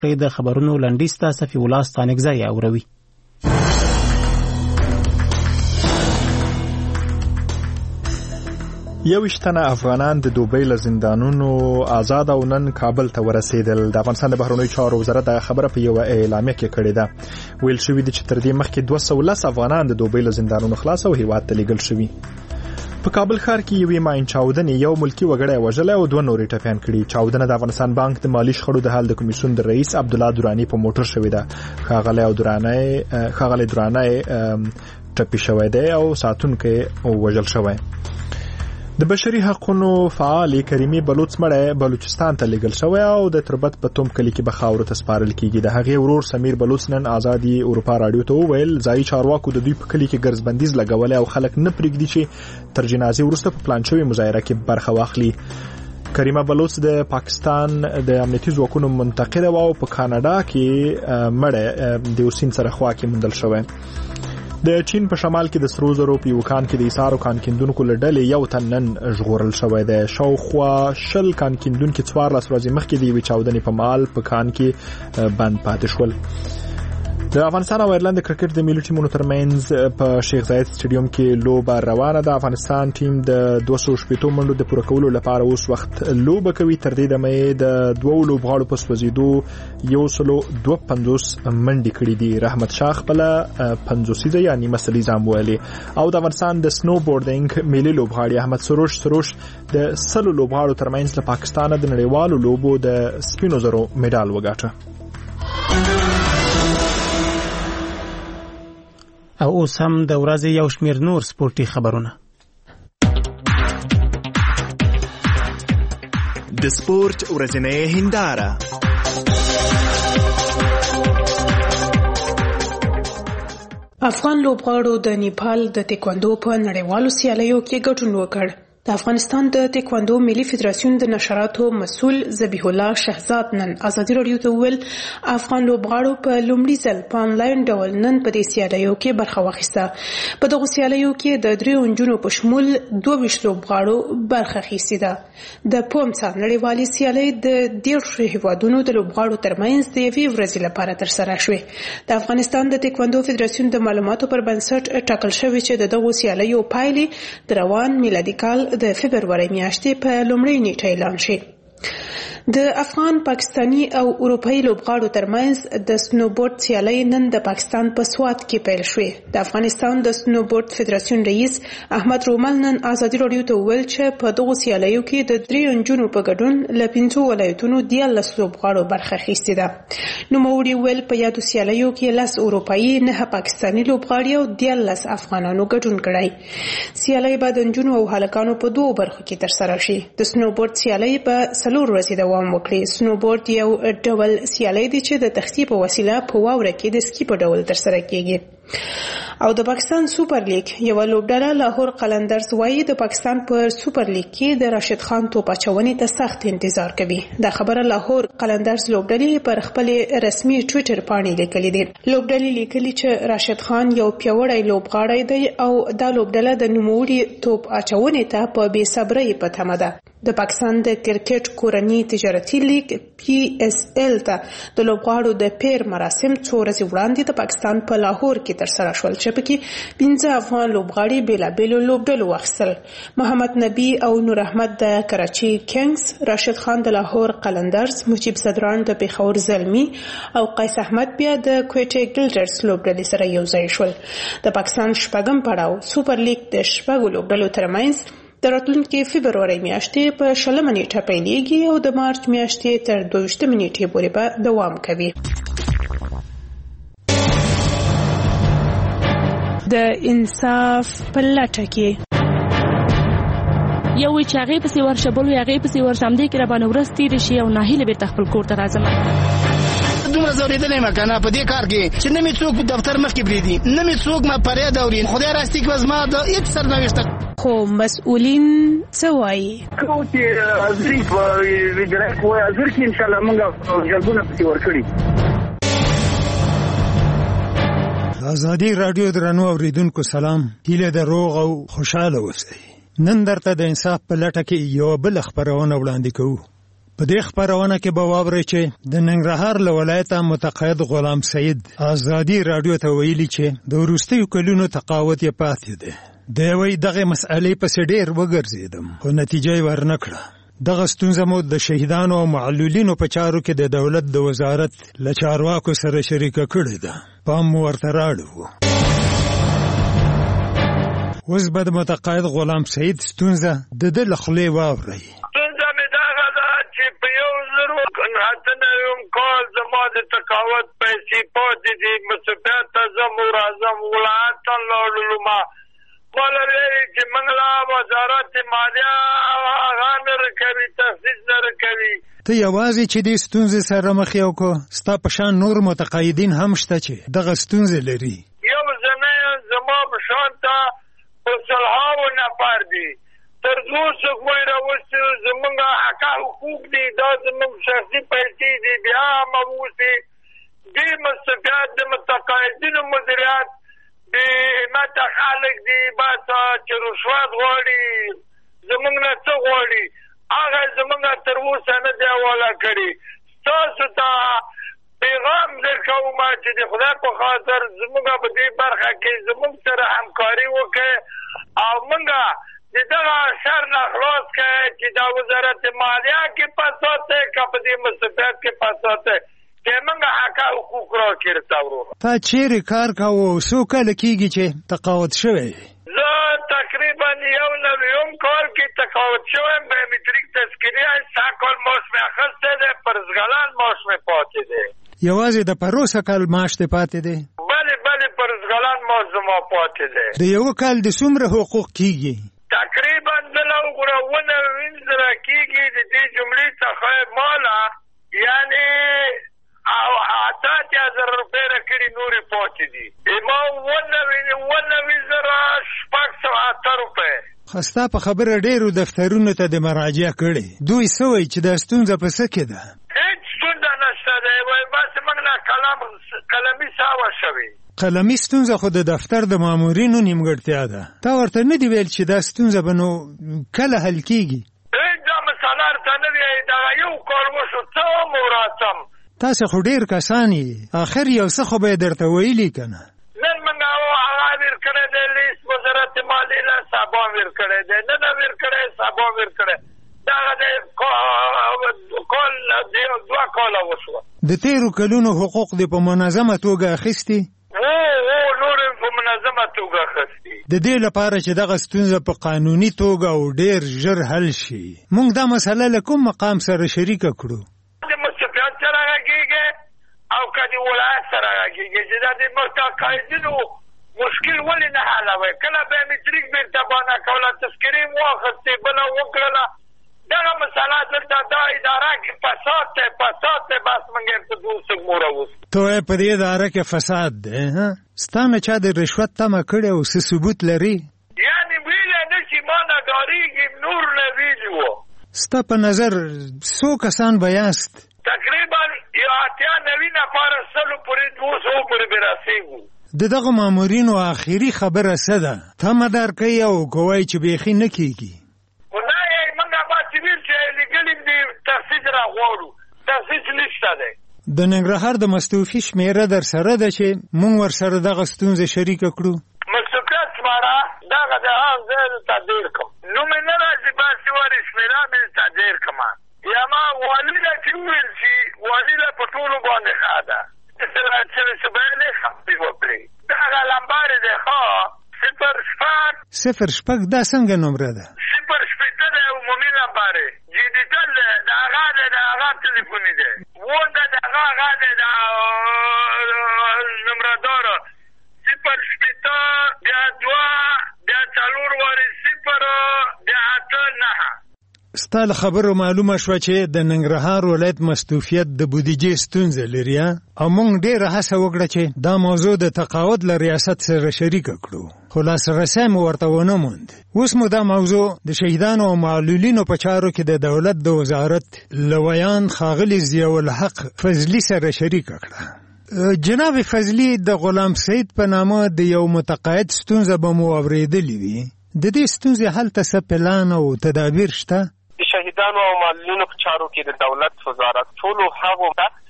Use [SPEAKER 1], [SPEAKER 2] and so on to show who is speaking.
[SPEAKER 1] د خبرونو لنډیز ته صفي الله ستانکزی اوروي.
[SPEAKER 2] یوشتنه افغانان د دوبۍ له زندانونو آزاد او نن کابل ته ورسېدل. د افغانستان د بهرنیو چارو وزارت د خبره په یو اعلامیه کې کړې ده. ویل شوی دی چې تر دې مخکې 210 افغانان د دوبۍ له زندانونو خلاص او هیواد ته لیږل شوي. په کابل ښار کې یوې ماین چاودنې یو ملکی وګړی وژلی او 2 نورې ټپیان کړي. چاودنه د افغانستان بانک د مالی شخړو د حل د کمیسیون د رئیس عبدالله درانی په موټر شوې ده. ښاغلی درانی ټپي شوی دی او ساتونکی وژل شوی. د بشري حقوقو فعال کریمي بلوچ مړی بلوچستان ته لیږل شوی او د تربت په توم کلی کې به خاورو ته سپارل کیږي. د هغې ورور سمیر بلوچ نن آزادي اروپا رادیو ته وویل ځایي چارواکو د دوی په کلی کې ګرځبندیز لګولی او خلک نه پرېږدي چې تر جنازې وروسته په پلان شوې مظاهره کې برخه واخلي. کریمه بلوچ د پاکستان د امنیتي ځواکونو منتقده و او په کاناډا کې مړی د اوسین سره خوا کې موندل شوی. د چین په شمال کې د سرو زرو په یو کان کې د ایثارو کان کیندونکو له ډلې یو تن نن ژغورل شوی دی. شاوخوا 20 کان کیندونکي 14 ورځې مخکې د یوې چاودنې په مال په کان کې بند پاتې شول. د افغانستان او ایرلند د کرکټ د ملي ټیمونو ترمنځ په شیخ زاید سټیډیوم کې لوبه روانه ده. افغانستان ټیم د 280 منډو د پوره کولو لپاره اوس وخت لوبه کوي. تر دې دمه د 2 لوبغاړو په سوځېدو 152 منډې کړې دي. رحمت شاه خپل 50 یعنی مسلې ځام ویلي او د افغانستان د سنو بورډینګ ملي لوبغاړي احمد سروش د 100 لوبغاړو ترمنځ له پاکستان د نړیوالو لوبو د سپینو زرو میډال وګاټه.
[SPEAKER 1] او اوس هم د ورځې یو شمیر نور سپورتي خبرونه.
[SPEAKER 3] د سپورت ورځنۍ هنداره.
[SPEAKER 4] افغان لوبغاړو د نیپال د تکواندو په نړیوالو سیالیو کې ګډون وکړ. د افغانستان د تکواندو ملي فدراسیون د نشراتو مسؤل ذبیح الله شهزاد نن آزادي رادیو ته ویل افغان لوبغاړو په لومړي ځل په انلاین ډول نن په دې سیالیو کې برخه واخیسته. په دغو سیالیو کې د 3 نجونو په شمول 22 لوبغاړو برخه اخیستې ده. د پومسا نړیوالې سیالۍ د 13 هیوادونو د لوبغاړو ترمنځ د یوې ورځې لپاره ترسره شوې. د افغانستان د تکواندو فدراسیون د معلوماتو پر بنسټ ټاکل شوی چې د دغو سیالیو پایلې د روان میلادي کال د فبروري میاشتې په لومړۍ نیټه اعلان شي. د افغان پاکستانی او اروپایي لوبغاړو ترمنځ د سنوبورډ سیالۍ نن د پاکستان په سوات کې پیل شوې. د افغانستان د سنوبورډ فدراسیون رئیس احمد رومل نن آزادي رادیو ته وویل چې په دغو سیالیو کې د 3 نجونو په ګډون له 5 ولایتونو 13 لوبغاړو برخه اخیستې ده. نوموړي ویل په یادو سیالیو کې 10 اروپایي، 9 پاکستانی لوبغاړي او 13 افغانانو ګډون کړی. سیالۍ به د نجونو او هلکانو په 2 برخو کې ترسره شي. د سنوبورډ سیالۍ په 4 ورځې دوام وکړي. سنوبورډ یو ډول سیالۍ دی چې د تختې په وسیله په واوره کې د سکی په ډول ترسره کیږي. او د پاکستان سوپر لیگ یو لوبډله لاهور قلندرز وایي د پاکستان پر سوپر لیگ کې د راشد خان توپ اچونې ته سخت انتظار کوي. دا خبره لاهور قلندرز لوبډلې پر خپل رسمي ټوئیټر باندې لیکلې ده. لوبډلې لیکلي چې راشد خان یو پیاوړی لوبغاړی دی او دا لوبډله د نوموړي توپ اچونې ته په بې صبرۍ په تمه ده. د پاکستان د کرکټ کورنی تجارتي لیگ PSL ته د لوبغاړو د پیر مراسم 2 ورځې وړاندې د پاکستان په لاهور کې ترسره شول چې پکې 15 افغان لوبغاړي بېلابېلو لوبډلو واخیستل. محمد نبی او نور احمد د کراچي کینګز، راشد خان د لاهور قلندرز، مجيب صدران د پیښور زلمی او قیس احمد بیا د کوټې ګلډرز لوبډلې سره یو ځای شول. د پاکستان شپږم پړاو سوپر لیگ د 6 لوبډلو ترمنځ د راتلونکي فبروري میاشتې په 20 نیټه پیلېږي او د مارچ میاشتې تر 22 نیټې پورې به دوام کوي. د انصاف په لټه کې
[SPEAKER 5] یو چې هغه پسې ورشبل وي هغه پسې ورشمدې کې را باندې ورځ تیر شي او ناهیله به خپل کور ته راځم.
[SPEAKER 6] دومره زوریدلې مکنه په دې کار کې چې نه می څوک دفتر مخ کې بریدي، نه می څوک ما پرې دورین خدای راستي کې وزما د هیڅ سرنوشته.
[SPEAKER 4] خو مسؤلین څه وایي؟
[SPEAKER 7] کوم چې ازري په ویډرای کوه ازر کې ان شاء الله موږ جلبونه پسې ورکړي.
[SPEAKER 8] آزادي رادیو درنو اوریدونکو سلام. هیله د روغ او خوشاله اوسئ. نن درته د انصاف په لټه کې یو بل خبرونه وړاندې کوو. په دې خبرونه کې به واورئ چې د ننګرهار له ولایته متقاعد غلام سعید ازادي رادیو ته ویلي چې د وروستیو کلونو تقاعد یې پاتې دی. دی وایي دغې مسئلې پسې ډېر وګرځېدم خو نتیجه یې ورنه کړه. دغه ستونزه مو د شهیدانو او معلولینو په چارو کې د دولت د وزارت له چارواکو سره شریکه کړې ده. پام مو ورته راړو. اوس به د متقاعد غلام سعید ستونزه د ده له خولې واورئ.
[SPEAKER 9] ستونزه مې دغه ده چې په 1999 کال زما د تقاعد پیسې پاتې دي. مسافرت ته ځم او راځم، ولایت ته لاړلم. ماله ویلي چې موږ له وزارت مالیه هغه نه راکوي، تخصیص نه راکوي.
[SPEAKER 8] ته یوازې چې دې ستونزې سره مخ یو کو، ستا په شان نور متقاعدین هم شته چې دغه ستونزې لري.
[SPEAKER 9] یو زنه زما په شان ته په سلهاوو نفر دي. تر 200 کوی راوستي زمونږ حقه حقوق دي، دا زمونږ شخصي پیسې دي. بیا هم اوسي دې مستفید د متقاعدینو مدیریت بې همته خلک دي، بس چې رشوت غواړي، زمونږ نه څه غواړي هغه زمونږ تر اوسه نه دی حواله کړي. ستاسو ته پیغام درکوم چې د خدای په خاطر زمونږ په دې برخه کې زمونږ سره همکاري وکړي او موږ د دغه شر نه خلاص کړي چې دا وزارت مالیه کې فساد دی که په دې مستفید کې فساد دی، چې موږ حقه حقوق راکړي.
[SPEAKER 8] تا چیرې کار کوو او څو کاله کېږي چې تقاعد شوی؟
[SPEAKER 9] زه تقریبا 91 کال کې تقاعد شویم. بایومتریک تذکیره سږ کال معاش مې اخیستی دی، پرزګلان معاش مې پاتې دی.
[SPEAKER 8] یوازې د پروسه کال معاش دې پاتې دی؟
[SPEAKER 9] بلې پرزګلان معاش زما پاتې دی.
[SPEAKER 8] د یو کال د څومره حقوق کېږي؟
[SPEAKER 9] تقریبا دله وګوره 19 کېږي. د دې جملې څخه ماله یعنې 80,000 روپۍ راکړي، نورې پاتې دي. ما 19,608 روپۍ.
[SPEAKER 8] ستا په خبره ډېرو دفترونو ته د مراجعه کړې، دوی څه وایي چې دا ستونزه په څه کې ده؟
[SPEAKER 9] هېڅ ستونزه نشته دی، وایي بس موږ نه قلمي ساوه شوي.
[SPEAKER 8] قلمي ستونزه خو د دفتر د مامورینو نیمګړتیا ده. تا ورته نه دي ویل چې دا ستونزه به نو کله حل کېږي؟
[SPEAKER 9] هېڅ دا مسله ورته نه دی. دغه یو کال وشو څه وم او راځم.
[SPEAKER 8] تاسې خو ډېر کسان یې، آخر یو څه خو به یې درته ویلي که نه؟
[SPEAKER 9] نن موږ هغه ویر کړی دی لیست وزارت مالیې له سبا ویر کړی دی، نن ویر کړی سبا ویر کړی. دغه د کال 2 کاله وشوه.
[SPEAKER 8] د تېرو کلونو حقوق دې په منظمه توګه اخیستي؟
[SPEAKER 9] نور په منظمه توګه اخیستي.
[SPEAKER 8] د دې لپاره چې دغه ستونزه په قانوني توګه او ډېر ژر حل شي، موږ دا مسله له کوم مقام سره شریکه کړو؟
[SPEAKER 9] سره غږیږي او که د ولایت سره غږیږي چې دا د متقاعدینو مشکل ولې نه حلوي. کله بایومتریک بېرته بانه کوله، تذکرې مو اخیستې، بله وکړله. دغه مسله دلته دا اداره کې فساد دی، بس موږ ورته 200 مو راوستو.
[SPEAKER 8] ته وایې په دې اداره کې فساد دی؟ ستا نه چا د رشوت تمه کړې او څه ثبوت لري؟
[SPEAKER 9] یعنې ویلی نه چې ما نه ډارېږي، نور نه ویلي وو.
[SPEAKER 8] ستا په نظر څو کسان به یاست؟
[SPEAKER 9] تقریبا 80-90 نفر، 100 پورې 200 پورې به رسېږو.
[SPEAKER 8] د دغه مامورینو آخري خبره څه ده؟ تمه درکوي او کوی چې بیخي نه کېږي؟
[SPEAKER 9] نه موږ باید ویل چې لیږلي دي تخصیص راغواړو، تخصیص نشته دی.
[SPEAKER 8] د ننګرهار د مستوفي شمېره در سره ده چې موږ ورسره دغه ستونزه شریکه کړو؟
[SPEAKER 9] مستوفیت شماره دغه د هغه ځای ته ډېر کړم، نو مې نه راځي باسي ورې شمېره مې ته ډېر کړم. یا ما والي له چې وویل چې والي له په ټولو باندې ښه ده، صبحانې خبرې وکړې. دغه لمبارې دی ښه
[SPEAKER 8] 06 دا څنګه نمره ده؟
[SPEAKER 9] 0 دی عمومي لمبارې، ډیجیټل دی، د هغه دی، د هغه تلیفوني دی. ده د هغه دی د نمرداره 0 بیا 2 بیا 4 وارې 0 بیا 8 9.
[SPEAKER 8] ستا له خبرو معلومه شوه چې د ننګرهار ولایت مستوفیت د بودیجې ستونزه لري، او موږ ډېره هڅه وکړه چې دا موضوع د تقاعد له ریاست سره شریکه کړو، خو لاسرسی مو ورته ونه موند. اوس مو دا موضوع د شهیدانو او معلولینو په چارو کې د دولت د وزارت له ویان ښاغلي ضیاءالحق فضلي سره شریکه کړه. جناب فضلي، د غلام سعید په نامه د یو متقاعد ستونزه به مو اورېدلې وي. د دې ستونزې حل ته څه پلان او تدابیر شته؟
[SPEAKER 10] شهیدانو او معلولینو په چارو کې د دولت وزارت ټولو هغو ته